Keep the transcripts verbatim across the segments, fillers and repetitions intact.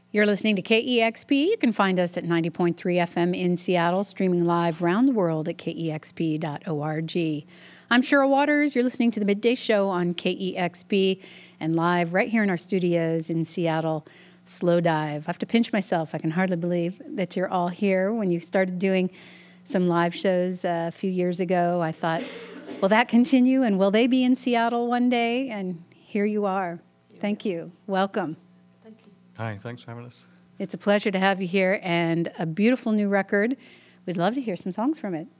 You're listening to K E X P. You can find us at ninety point three F M in Seattle, streaming live around the world at K E X P dot org. I'm Cheryl Waters. You're listening to the Midday Show on K E X P and live right here in our studios in Seattle. Slow dive. I have to pinch myself. I can hardly believe that you're all here. When you started doing some live shows uh, a few years ago, I thought, will that continue? And will they be in Seattle one day? And here you are. Thank you. Welcome. Hi, thanks for having us. It's a pleasure to have you here, and a beautiful new record. We'd love to hear some songs from it.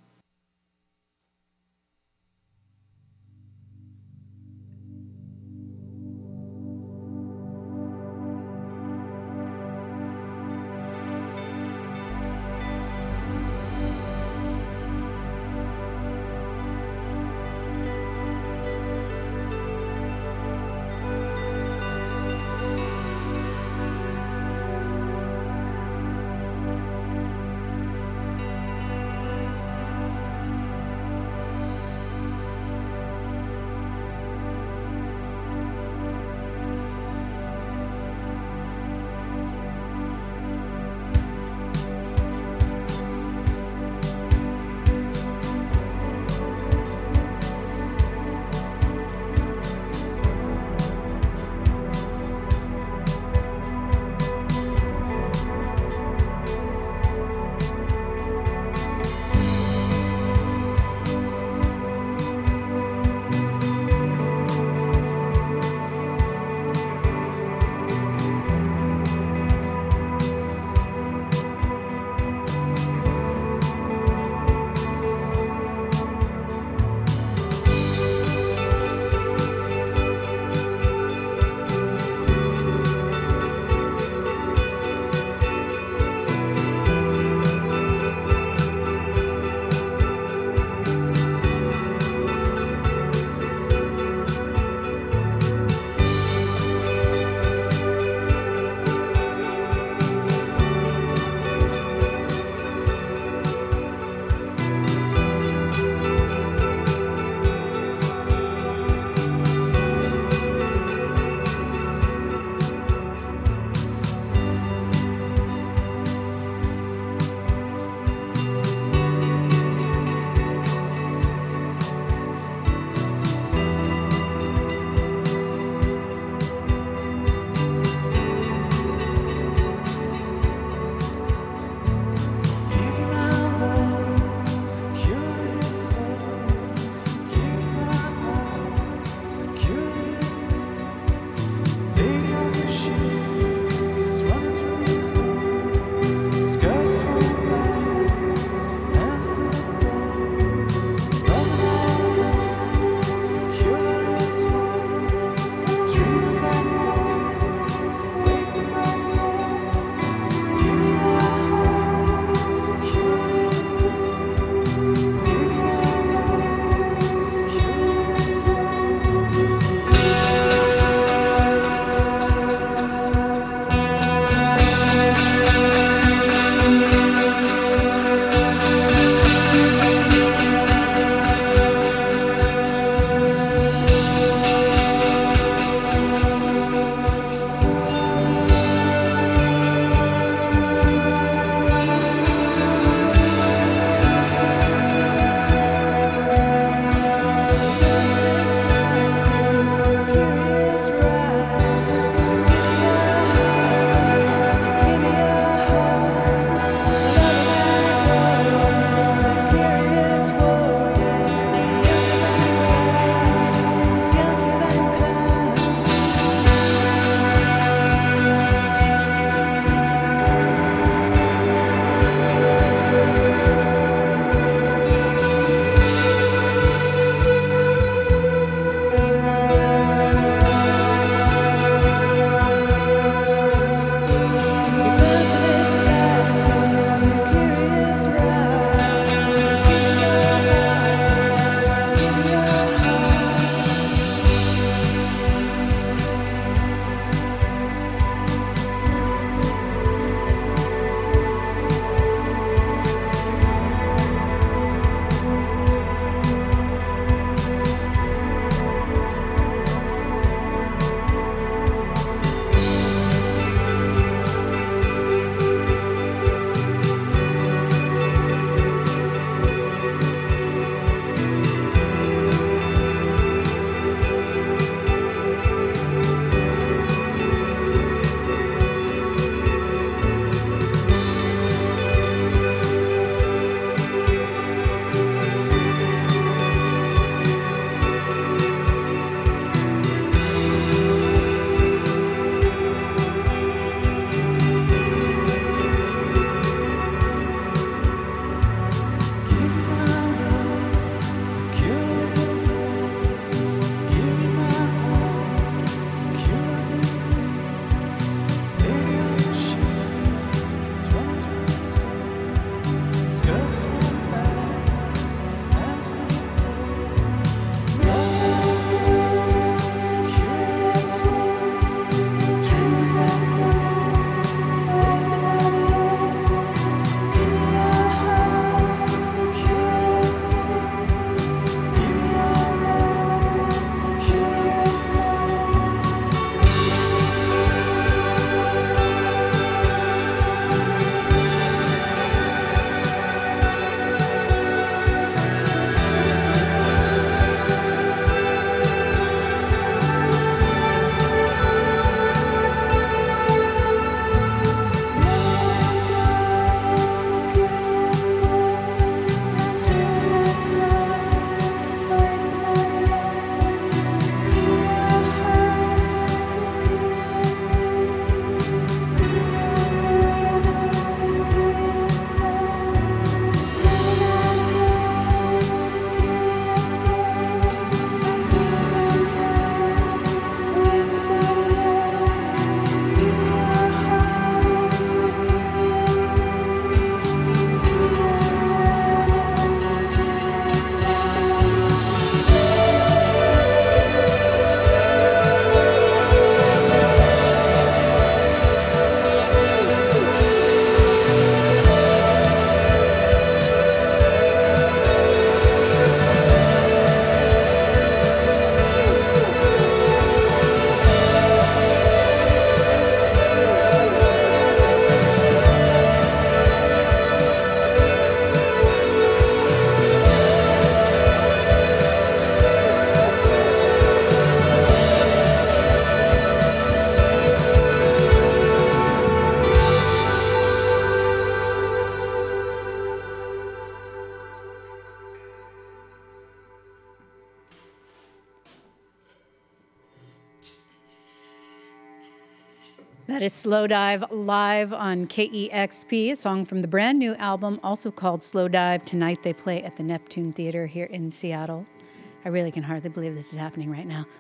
That is Slow Dive live on K E X P, a song from the brand new album, also called Slow Dive. Tonight they play at the Neptune Theater here in Seattle. I really can hardly believe this is happening right now.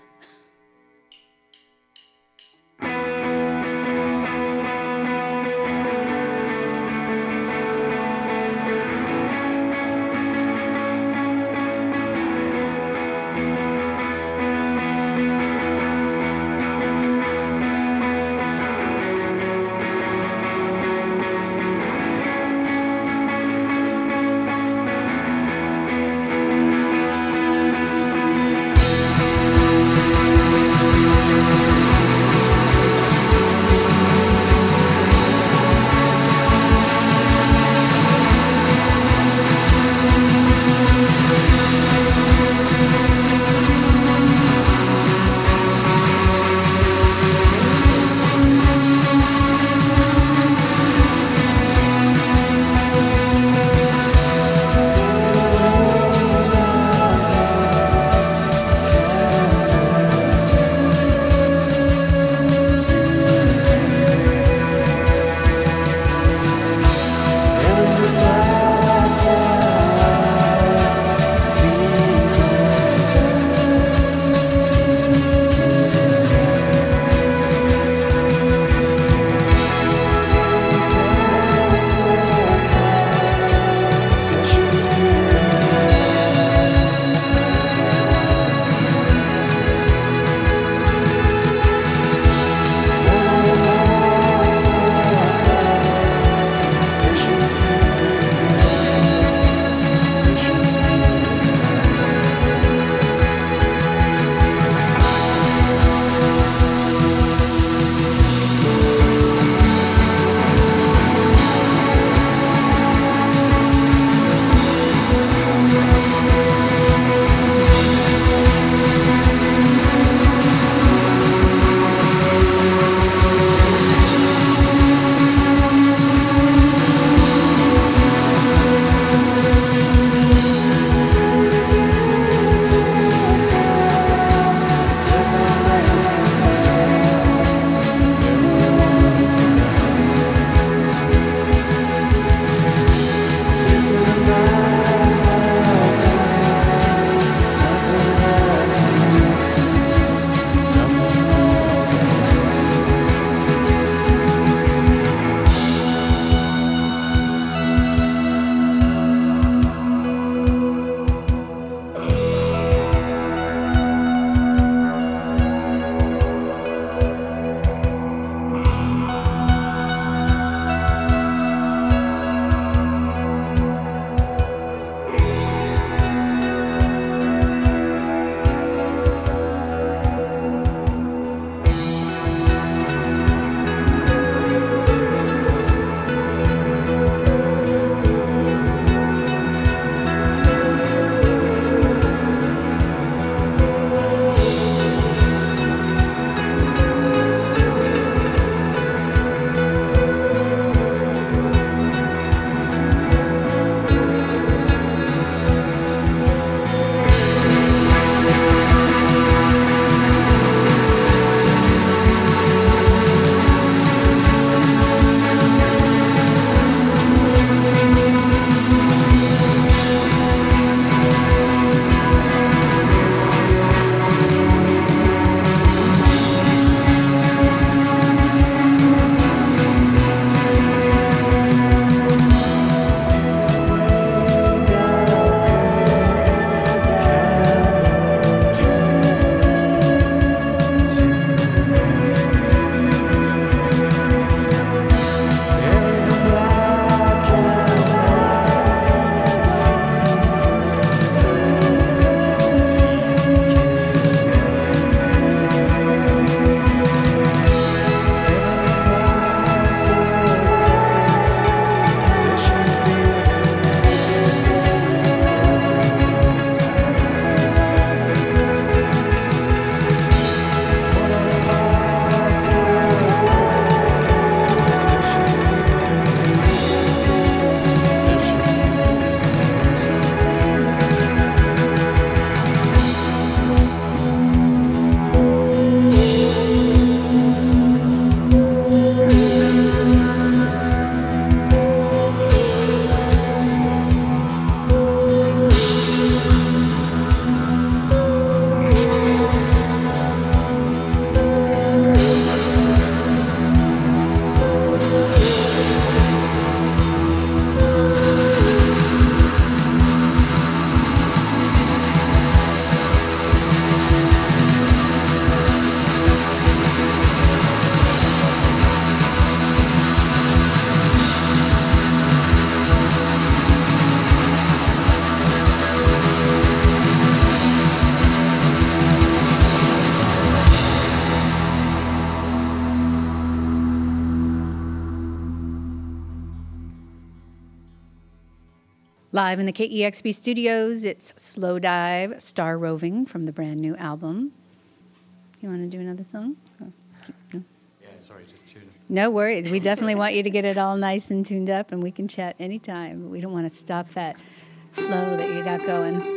Live in the K E X P studios, it's Slow Dive, Star Roving from the brand new album. You want to do another song? Or keep, no? Yeah, sorry, just tune. No worries. We definitely want you to get it all nice and tuned up, and we can chat anytime. We don't want to stop that flow that you got going.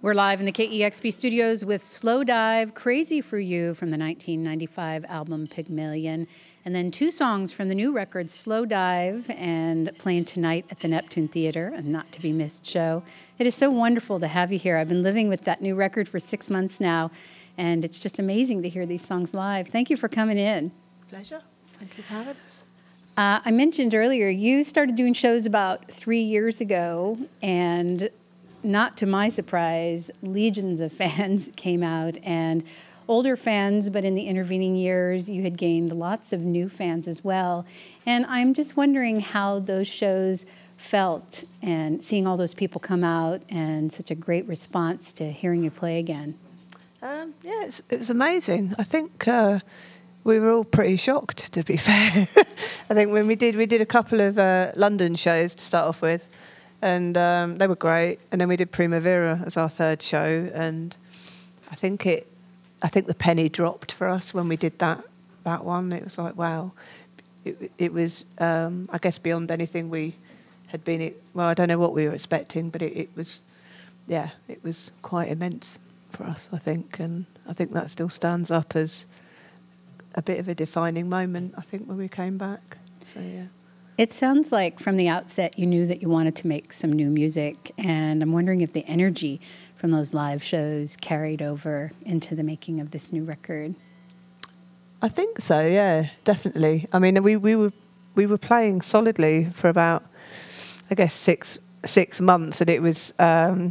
We're live in the K E X P studios with Slow Dive, Crazy for You from the nineteen ninety-five album Pygmalion, and then two songs from the new record Slow Dive and playing tonight at the Neptune Theater, a not-to-be-missed show. It is so wonderful to have you here. I've been living with that new record for six months now, and it's just amazing to hear these songs live. Thank you for coming in. Pleasure. Thank you for having us. Uh, I mentioned earlier, you started doing shows about three years ago, and not to my surprise, legions of fans came out, and older fans, but in the intervening years, you had gained lots of new fans as well. And I'm just wondering how those shows felt, and seeing all those people come out, and such a great response to hearing you play again. Um, yeah, it's, it was amazing. I think uh, we were all pretty shocked, to be fair. I think when we did, we did a couple of uh, London shows to start off with, and um, they were great. And then we did Primavera as our third show, and I think it, I think the penny dropped for us when we did that that one. It was like, wow, it, it was, um, I guess, beyond anything we had been. Well, I don't know what we were expecting, but it, it was, yeah, it was quite immense for us, I think, and I think that still stands up as a bit of a defining moment, I think, when we came back. So yeah. It sounds like from the outset you knew that you wanted to make some new music, and I'm wondering if the energy from those live shows carried over into the making of this new record. I think so, yeah, definitely. I mean, we, we were we were playing solidly for about, I guess, six six months, and it was, um,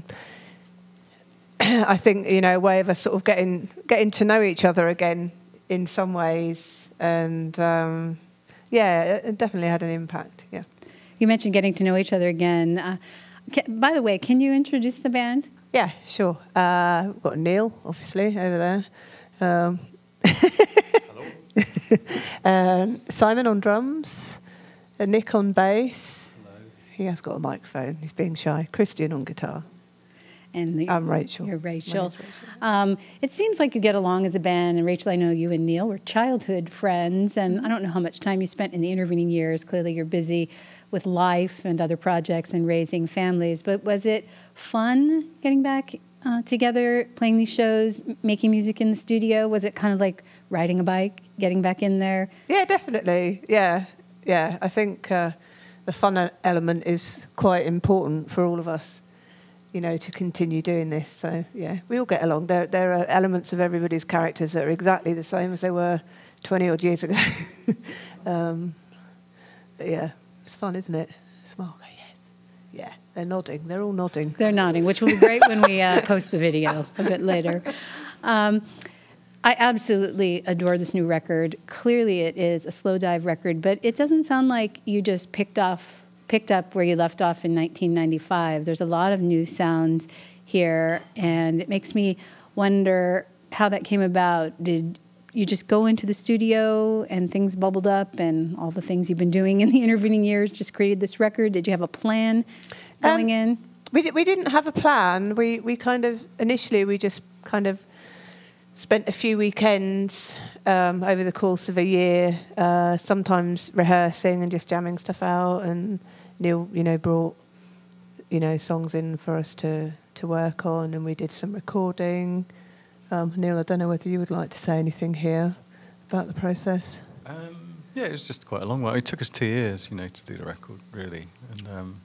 I think, you know, a way of us sort of getting getting to know each other again in some ways, and um, yeah, it definitely had an impact. Yeah. You mentioned getting to know each other again. Uh, can, by the way, can you introduce the band? Yeah, sure. Uh, we've got Neil, obviously, over there. Um, Hello. um, Simon on drums, uh, Nick on bass. Hello. He has got a microphone. He's being shy. Christian on guitar. And the, I'm Rachel. You're Rachel. Rachel. Um, it seems like you get along as a band. And Rachel, I know you and Neil were childhood friends. And mm-hmm. I don't know how much time you spent in the intervening years. Clearly you're busy with life and other projects and raising families. But was it fun getting back uh, together, playing these shows, m- making music in the studio? Was it kind of like riding a bike, getting back in there? Yeah, definitely. Yeah, yeah. I think uh, the fun element is quite important for all of us, you know, to continue doing this. So, yeah, we all get along. There there are elements of everybody's characters that are exactly the same as they were twenty-odd years ago. um, but yeah, it's fun, isn't it? Smile, go, yes. Yeah, they're nodding. They're all nodding. They're nodding, which will be great when we uh, post the video a bit later. Um, I absolutely adore this new record. Clearly it is a Slow Dive record, but it doesn't sound like you just picked off picked up where you left off in nineteen ninety-five. There's a lot of new sounds here, and it makes me wonder how that came about. Did you just go into the studio and things bubbled up, and all the things you've been doing in the intervening years just created this record? Did you have a plan going um, in? We di- we didn't have a plan. We we kind of initially we just kind of spent a few weekends um, over the course of a year, uh, sometimes rehearsing and just jamming stuff out. And Neil, you know, brought, you know, songs in for us to, to work on, and we did some recording. Um, Neil, I don't know whether you would like to say anything here about the process. Um, yeah, it was just quite a long one. It took us two years, you know, to do the record, really. And um,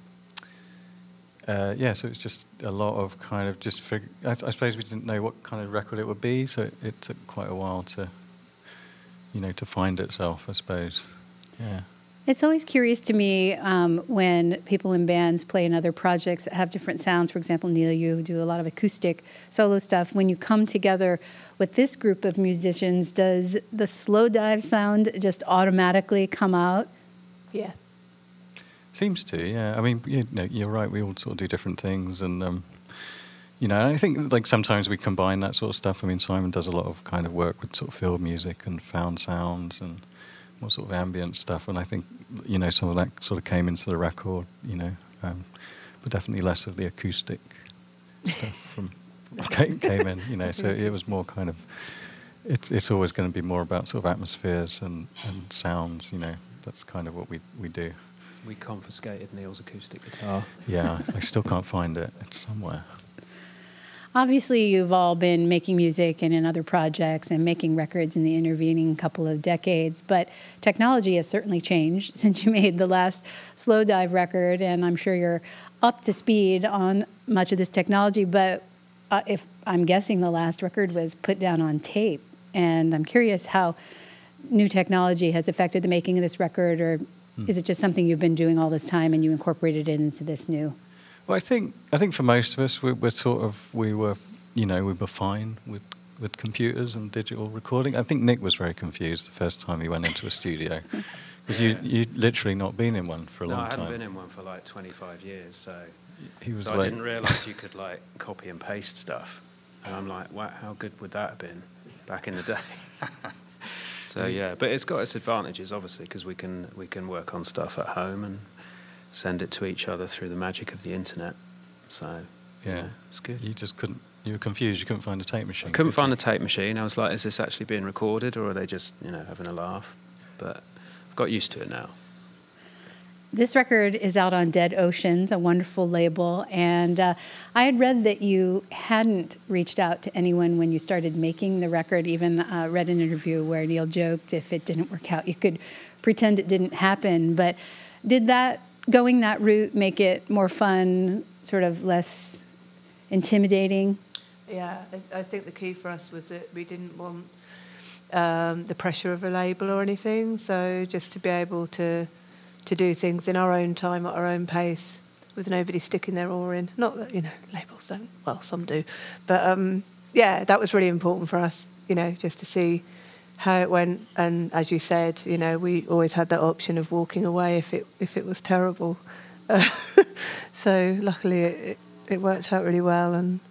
uh, yeah, so it's just a lot of kind of just fig- I, I suppose we didn't know what kind of record it would be, so it, it took quite a while to, you know, to find itself, I suppose. Yeah. It's always curious to me um, when people in bands play in other projects that have different sounds. For example, Neil, you do a lot of acoustic solo stuff. When you come together with this group of musicians, does the Slow Dive sound just automatically come out? Yeah. Seems to, yeah. I mean, you know, you're right. We all sort of do different things, and um, you know, I think like sometimes we combine that sort of stuff. I mean, Simon does a lot of kind of work with sort of field music and found sounds and more sort of ambient stuff, and I think, you know, some of that sort of came into the record, you know, um, but definitely less of the acoustic stuff from came, came in, you know. So it was more kind of, it's it's always going to be more about sort of atmospheres and, and sounds, you know. That's kind of what we we do. We confiscated Neil's acoustic guitar. Yeah, I still can't find it. It's somewhere. obviously you've all been making music and in other projects and making records in the intervening couple of decades, but technology has certainly changed since you made the last Slowdive record, and I'm sure you're up to speed on much of this technology, but uh, if I'm guessing the last record was put down on tape, and I'm curious how new technology has affected the making of this record, or hmm. is it just something you've been doing all this time and you incorporated it into this new? Well, I think I think for most of us, we, we're sort of we were, you know, we were fine with, with computers and digital recording. I think Nick was very confused the first time he went into a studio because you you literally not been in one for a no, long time. No, I hadn't been in one for like twenty-five years, so he was so like, I didn't realise you could like copy and paste stuff, and I'm like, wow, how good would that have been back in the day? So yeah, but it's got its advantages obviously because we can we can work on stuff at home and send it to each other through the magic of the internet. So yeah, yeah it's good. You just couldn't. You were confused. You couldn't find a tape machine. I couldn't find you? a tape machine. I was like, is this actually being recorded or are they just you know having a laugh? But I've got used to it now. This record is out on Dead Oceans, a wonderful label, and uh, I had read that you hadn't reached out to anyone when you started making the record. Even uh, read an interview where Neil joked if it didn't work out, you could pretend it didn't happen. But did that going that route make it more fun, sort of less intimidating? Yeah, I, I think the key for us was that we didn't want um, the pressure of a label or anything. So just to be able to to do things in our own time at our own pace with nobody sticking their oar in. Not that, you know, labels don't, well, some do. But, um, yeah, that was really important for us, you know, just to see how it went. And as you said, you know, we always had that option of walking away if it if it was terrible. Uh, so luckily it, it worked out really well. And,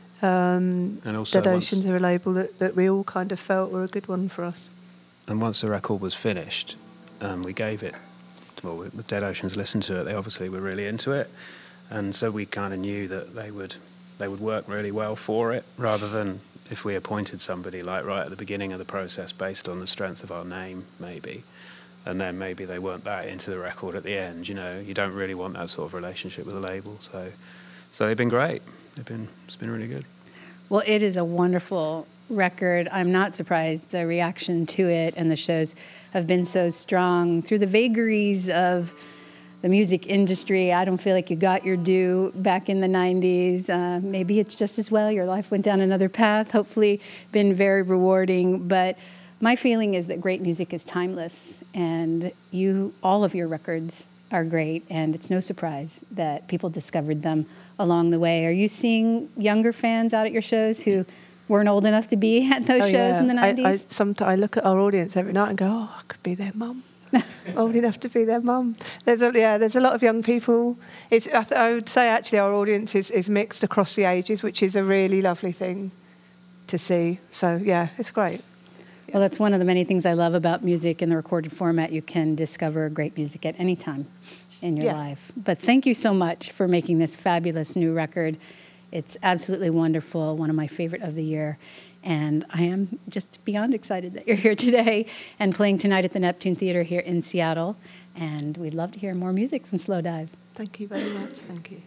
um, and also Dead Oceans are a label that, that we all kind of felt were a good one for us. And once the record was finished, um, we gave it well, with Dead Oceans listened to it, they obviously were really into it, and so we kind of knew that they would they would work really well for it, rather than if we appointed somebody like right at the beginning of the process based on the strength of our name, maybe, and then maybe they weren't that into the record at the end. You know, you don't really want that sort of relationship with a label. So, so they've been great. They've been it's been really good. Well, it is a wonderful record. I'm not surprised the reaction to it and the shows have been so strong. Through the vagaries of the music industry, I don't feel like you got your due back in the nineties. Uh, maybe it's just as well. Your life went down another path, hopefully been very rewarding. But my feeling is that great music is timeless, and you, all of your records are great, and it's no surprise that people discovered them along the way. Are you seeing younger fans out at your shows who weren't old enough to be at those oh, shows yeah. in the nineties? I, I, sometimes I look at our audience every night and go, oh, I could be their mum. Old enough to be their mum. There's a, yeah, there's a lot of young people. It's I, th- I would say actually our audience is, is mixed across the ages, which is a really lovely thing to see. So yeah, it's great. Well, that's one of the many things I love about music in the recorded format. You can discover great music at any time in your yeah. life. But thank you so much for making this fabulous new record. It's absolutely wonderful, one of my favorite of the year. And I am just beyond excited that you're here today and playing tonight at the Neptune Theater here in Seattle. And we'd love to hear more music from Slowdive. Thank you very much. Thank you.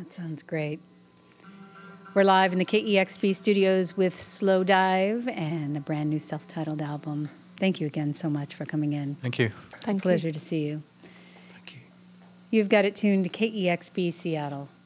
That sounds great. We're live in the K E X P studios with Slow Dive and a brand new self-titled album. Thank you again so much for coming in. Thank you. It's a pleasure to see you. Thank you. You've got it tuned to K E X P Seattle.